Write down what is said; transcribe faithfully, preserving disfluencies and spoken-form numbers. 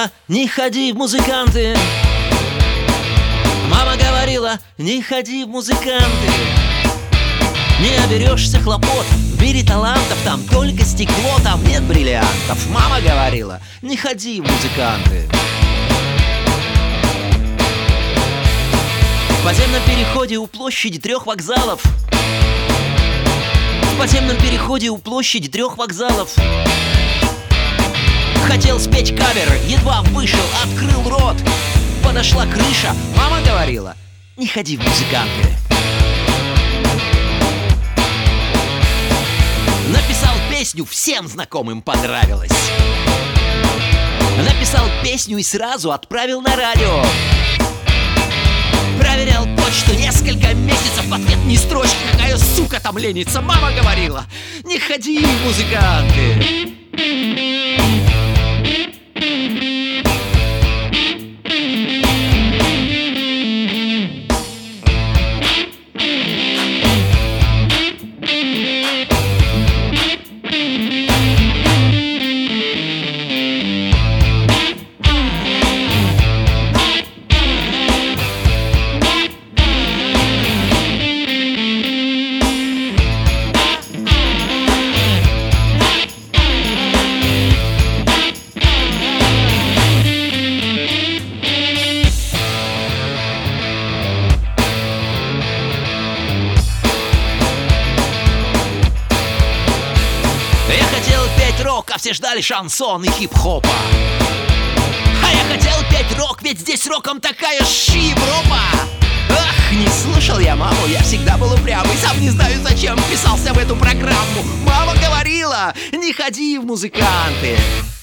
говорила, не ходи в музыканты. Мама говорила, не ходи в музыканты. Не оберешься хлопот, в мире талантов там только стекло, там нет бриллиантов. Мама говорила, не ходи в музыканты. В подземном переходе у площади трех вокзалов В подземном переходе у площади трех вокзалов хотел спеть кавер, едва вышел, открыл рот. Подошла крыша, мама говорила, не ходи в музыканты. Написал песню, всем знакомым понравилось. Написал песню и сразу отправил на радио. Проверял почту несколько месяцев, в ответ ни строчки, какая сука там ленится. Мама говорила, не ходи в музыканты. Рок, а все ждали шансон и хип-хопа. А я хотел петь рок, ведь здесь роком такая ши Европа. Ах, не слушал я маму, я всегда был упрямый. Сам не знаю, зачем вписался в эту программу. Мама говорила, не ходи в музыканты.